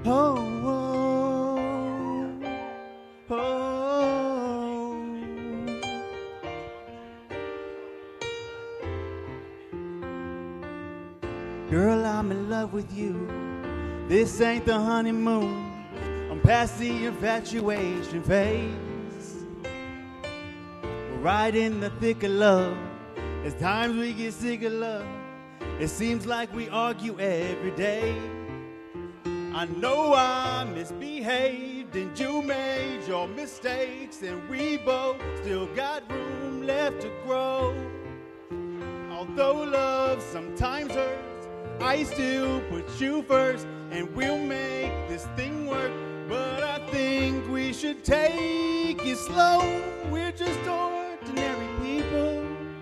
Oh, oh, oh. Girl, I'm in love with you. This ain't the honeymoon. I'm past the infatuation phase. We're right in the thick of love. As times we get sick of love, it seems like we argue every day. I know I misbehaved and you made your mistakes, and we both still got room left to grow. Although love sometimes hurts, I still put you first, and we'll make this thing work. But I think we should take it slow. We're just ordinary people.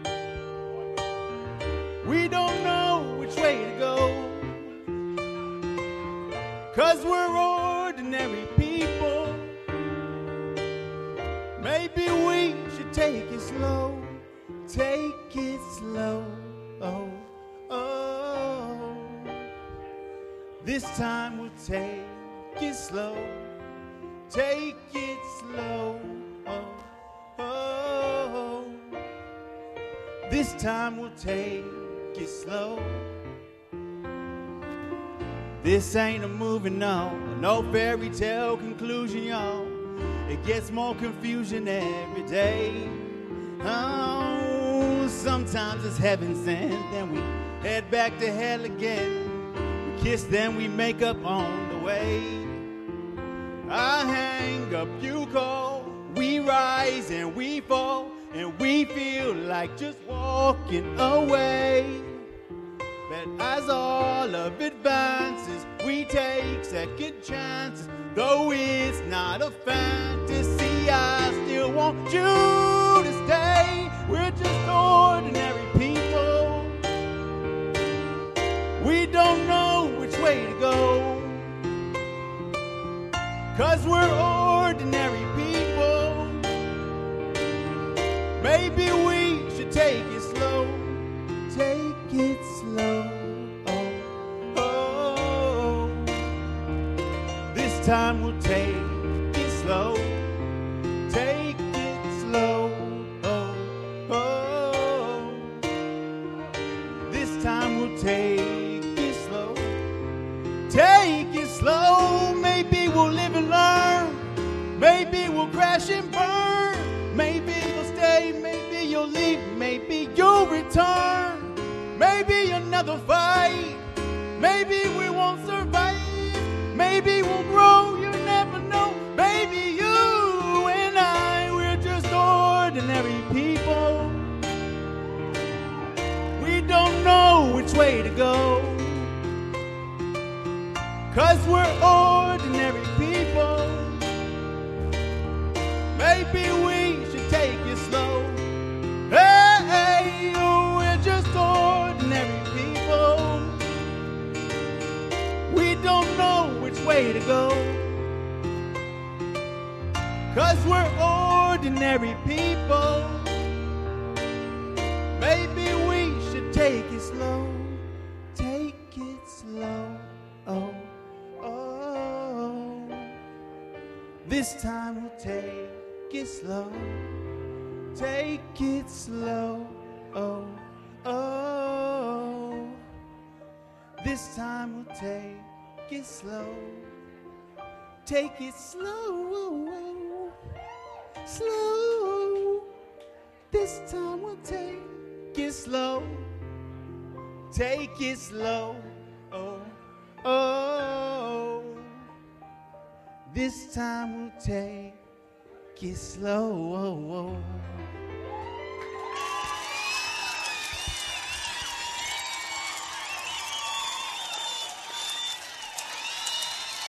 We don't know which way to go, 'cause we're ordinary people. Maybe we should take it slow. Take it slow. Oh, oh. This time we'll take it slow. Take it slow. Oh, oh. This time we'll take it slow. This ain't a movie, no fairy tale conclusion, y'all. It gets more confusion every day. Oh, sometimes it's heaven sent, then we head back to hell again. We kiss, then we make up on the way. I hang up, you call, we rise and we fall, and we feel like just walking away. But as all of advances, we take second chances. Though it's not a fantasy, I still want you to stay. We're just ordinary people. We don't know which way to go, 'cause we're ordinary people. Maybe we should take it slow. Take it slow. Oh, oh. This time we'll take it slow. Take it slow. Oh, oh. This time we'll take it slow. Take it slow. Maybe we'll live and learn. Maybe we'll crash and burn. Maybe you'll stay. Maybe you'll leave. Maybe you'll return. Maybe another fight. Maybe we won't survive. Maybe we'll grow. You never know. Maybe you and I, we're just ordinary people. We don't know which way to go, 'cause we're ordinary people. Maybe we should take it slow. Hey, we're just ordinary people. We don't know which way to go, 'cause we're ordinary people. Maybe we should take it slow. Take it slow. Oh, oh. This time we'll take it slow. Take it slow. Oh, oh. This time we'll take it slow. Take it slow. Slow. This time we'll take it slow. Take it slow. Oh, oh. This time we'll take it slow. Oh, oh.